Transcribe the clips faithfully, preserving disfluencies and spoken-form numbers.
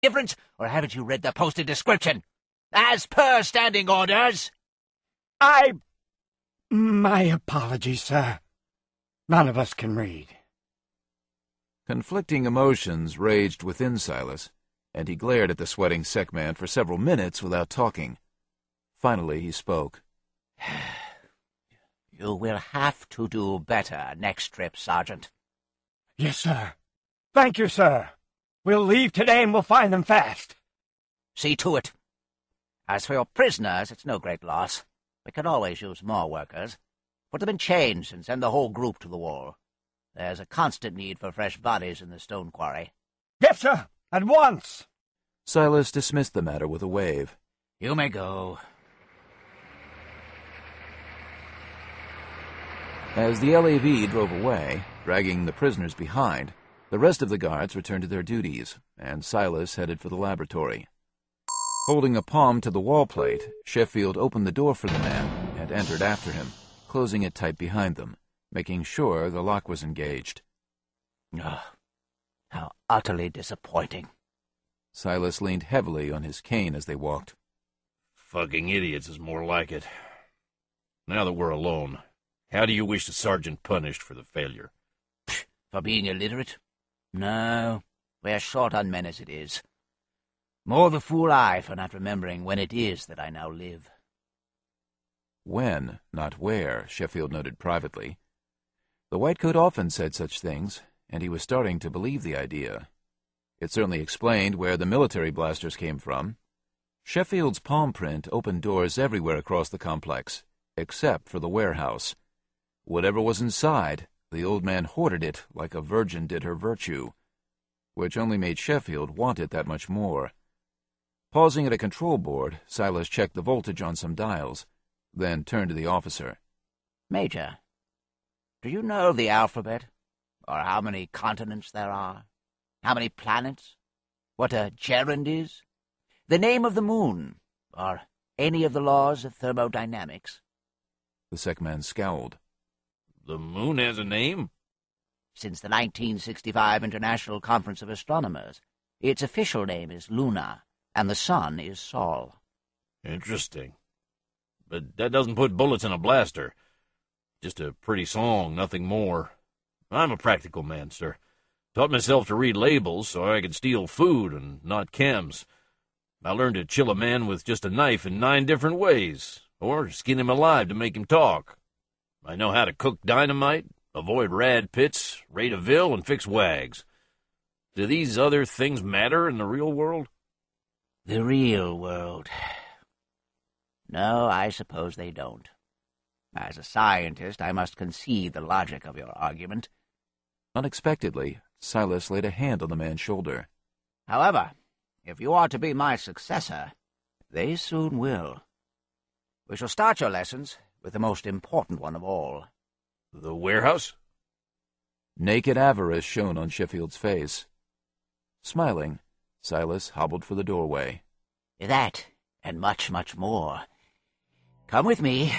difference, or haven't you read the posted description? As per standing orders. I... My apologies, sir. None of us can read. Conflicting emotions raged within Silas, and he glared at the sweating Sec-Man for several minutes without talking. Finally he spoke. You will have to do better next trip, Sergeant. Yes, sir. Thank you, sir. We'll leave today and we'll find them fast. See to it. As for your prisoners, it's no great loss. We can always use more workers. Put them in chains and send the whole group to the wall. There's a constant need for fresh bodies in the stone quarry. Yes, sir. At once. Silas dismissed the matter with a wave. You may go. As the L A V drove away, dragging the prisoners behind, the rest of the guards returned to their duties, and Silas headed for the laboratory. Holding a palm to the wall plate, Sheffield opened the door for the man and entered after him, closing it tight behind them, making sure the lock was engaged. Oh, how utterly disappointing. Silas leaned heavily on his cane as they walked. Fucking idiots is more like it. Now that we're alone, how do you wish the sergeant punished for the failure? For being illiterate? No, we're short on men as it is. More the fool I for not remembering when it is that I now live. When, not where, Sheffield noted privately. The Whitecoat often said such things, and he was starting to believe the idea. It certainly explained where the military blasters came from. Sheffield's palm print opened doors everywhere across the complex, except for the warehouse. Whatever was inside, the old man hoarded it like a virgin did her virtue, which only made Sheffield want it that much more. Pausing at a control board, Silas checked the voltage on some dials, then turned to the officer. Major, do you know the alphabet? Or how many continents there are? How many planets? What a gerund is? The name of the moon? Or any of the laws of thermodynamics? The Sec-Man scowled. The moon has a name? Since the nineteen sixty-five International Conference of Astronomers, its official name is Luna, and the sun is Sol. Interesting. But that doesn't put bullets in a blaster. Just a pretty song, nothing more. I'm a practical man, sir. Taught myself to read labels so I could steal food and not chems. I learned to chill a man with just a knife in nine different ways, or skin him alive to make him talk. I know how to cook dynamite, avoid rad pits, raid a vil, and fix wags. Do these other things matter in the real world? The real world. No, I suppose they don't. As a scientist, I must concede the logic of your argument. Unexpectedly, Silas laid a hand on the man's shoulder. However, if you are to be my successor, they soon will. We shall start your lessons with the most important one of all. The warehouse? Naked avarice shone on Sheffield's face. Smiling, Silas hobbled for the doorway. That, and much, much more. Come with me.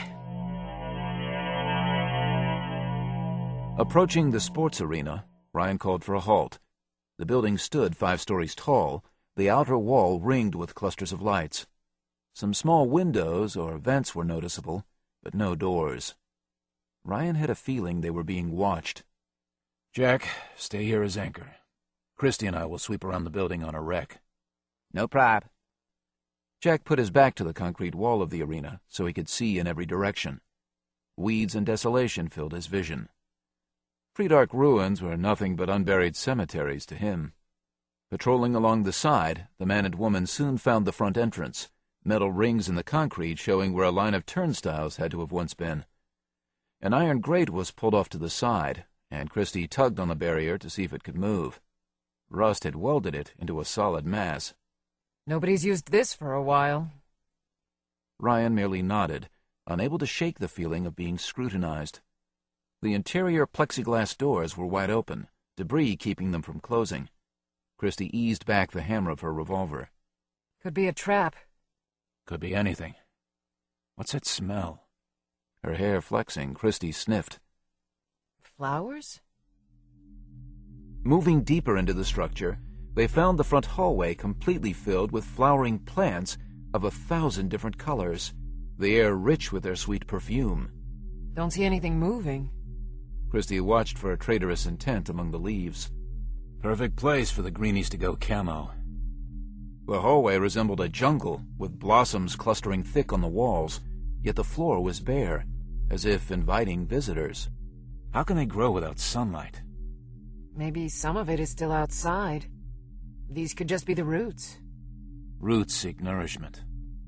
Approaching the sports arena, Ryan called for a halt. The building stood five stories tall, the outer wall ringed with clusters of lights. Some small windows or vents were noticeable, but no doors. Ryan had a feeling they were being watched. "Jack, stay here as anchor. Christy and I will sweep around the building on a wreck." No prob. Jack put his back to the concrete wall of the arena so he could see in every direction. Weeds and desolation filled his vision. Pre-dark ruins were nothing but unburied cemeteries to him. Patrolling along the side, the man and woman soon found the front entrance, metal rings in the concrete showing where a line of turnstiles had to have once been. An iron grate was pulled off to the side, and Christy tugged on the barrier to see if it could move. Rust had welded it into a solid mass. Nobody's used this for a while. Ryan merely nodded, unable to shake the feeling of being scrutinized. The interior plexiglass doors were wide open, debris keeping them from closing. Christy eased back the hammer of her revolver. Could be a trap. Could be anything. What's that smell? Her hair flexing, Christy sniffed. Flowers? Moving deeper into the structure, they found the front hallway completely filled with flowering plants of a thousand different colors, the air rich with their sweet perfume. Don't see anything moving. Christie watched for a traitorous intent among the leaves. Perfect place for the greenies to go camo. The hallway resembled a jungle, with blossoms clustering thick on the walls, yet the floor was bare, as if inviting visitors. How can they grow without sunlight? Maybe some of it is still outside. These could just be the roots. Roots seek nourishment.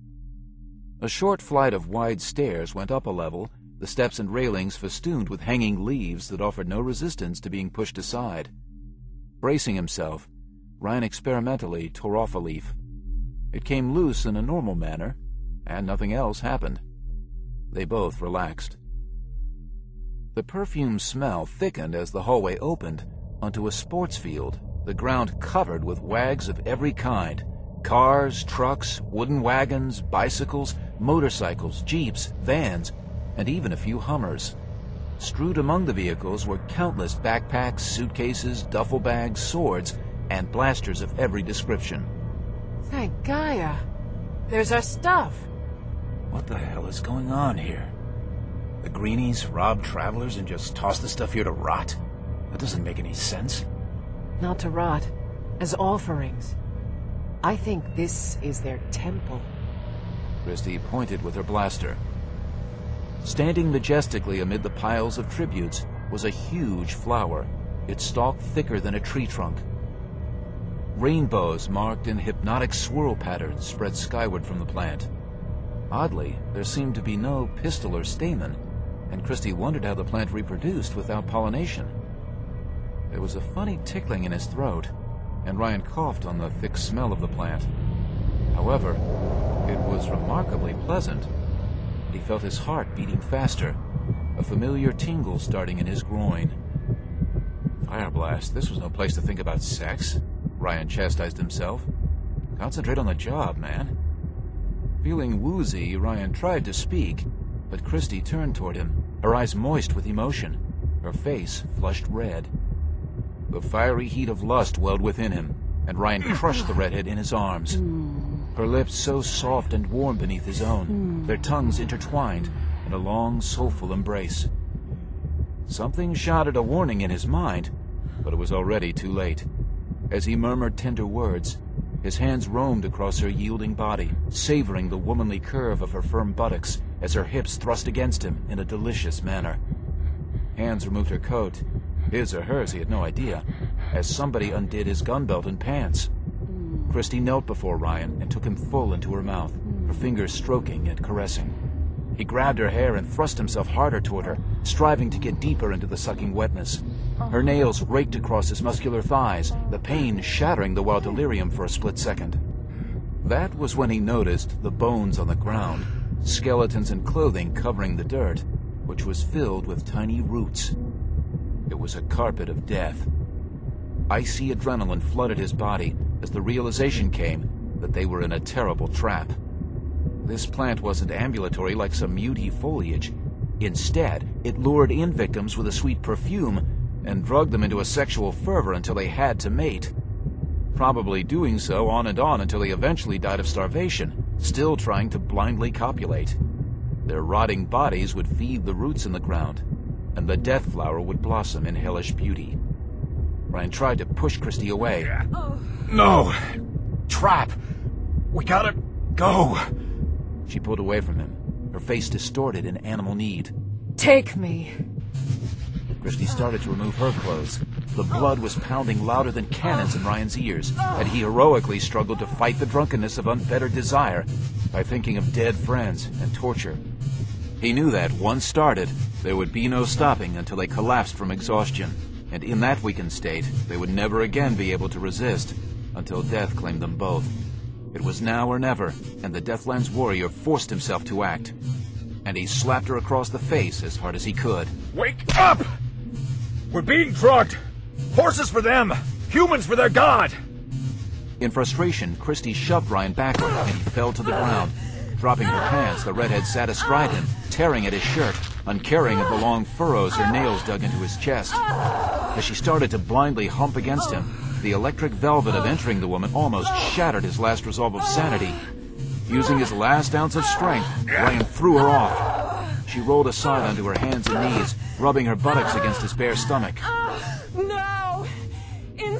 A short flight of wide stairs went up a level, the steps and railings festooned with hanging leaves that offered no resistance to being pushed aside. Bracing himself, Ryan experimentally tore off a leaf. It came loose in a normal manner, and nothing else happened. They both relaxed. The perfume smell thickened as the hallway opened onto a sports field, the ground covered with wags of every kind. Cars, trucks, wooden wagons, bicycles, motorcycles, jeeps, vans, and even a few Hummers. Strewed among the vehicles were countless backpacks, suitcases, duffel bags, swords, and blasters of every description. Thank Gaia. There's our stuff. What the hell is going on here? The greenies robbed travelers and just tossed the stuff here to rot? That doesn't make any sense. Not to rot. As offerings. I think this is their temple. Christie pointed with her blaster. Standing majestically amid the piles of tributes was a huge flower, its stalk thicker than a tree trunk. Rainbows marked in hypnotic swirl patterns spread skyward from the plant. Oddly, there seemed to be no pistil or stamen, and Christie wondered how the plant reproduced without pollination. There was a funny tickling in his throat, and Ryan coughed on the thick smell of the plant. However, it was remarkably pleasant. He felt his heart beating faster, a familiar tingle starting in his groin. Fireblast, this was no place to think about sex, Ryan chastised himself. Concentrate on the job, man. Feeling woozy, Ryan tried to speak, but Christie turned toward him, her eyes moist with emotion, her face flushed red. The fiery heat of lust welled within him, and Ryan crushed the redhead in his arms. Her lips so soft and warm beneath his own, their tongues intertwined in a long, soulful embrace. Something shouted a warning in his mind, but it was already too late. As he murmured tender words, his hands roamed across her yielding body, savoring the womanly curve of her firm buttocks as her hips thrust against him in a delicious manner. Hands removed her coat, his or hers, he had no idea, as somebody undid his gun belt and pants. Christie knelt before Ryan and took him full into her mouth, her fingers stroking and caressing. He grabbed her hair and thrust himself harder toward her, striving to get deeper into the sucking wetness. Her nails raked across his muscular thighs, the pain shattering the wild delirium for a split second. That was when he noticed the bones on the ground, skeletons and clothing covering the dirt, which was filled with tiny roots. It was a carpet of death. Icy adrenaline flooded his body as the realization came that they were in a terrible trap. This plant wasn't ambulatory like some muty foliage. Instead, it lured in victims with a sweet perfume and drugged them into a sexual fervor until they had to mate. Probably doing so on and on until they eventually died of starvation, still trying to blindly copulate. Their rotting bodies would feed the roots in the ground, and the death flower would blossom in hellish beauty. Ryan tried to push Christie away. Oh. No! Trap! We gotta go! She pulled away from him, her face distorted in animal need. Take me. Christie started to remove her clothes. The blood was pounding louder than cannons in Ryan's ears, and he heroically struggled to fight the drunkenness of unfettered desire by thinking of dead friends and torture. He knew that, once started, there would be no stopping until they collapsed from exhaustion, and in that weakened state, they would never again be able to resist, until death claimed them both. It was now or never, and the Deathlands warrior forced himself to act. And he slapped her across the face as hard as he could. Wake up! We're being drugged! Horses for them! Humans for their god! In frustration, Christie shoved Ryan backward, and he fell to the ground. Dropping her pants, the redhead sat astride him, tearing at his shirt, uncaring of the long furrows her nails dug into his chest. As she started to blindly hump against him, the electric velvet of entering the woman almost shattered his last resolve of sanity. Using his last ounce of strength, Ryan threw her off. She rolled aside onto her hands and knees, rubbing her buttocks against his bare stomach.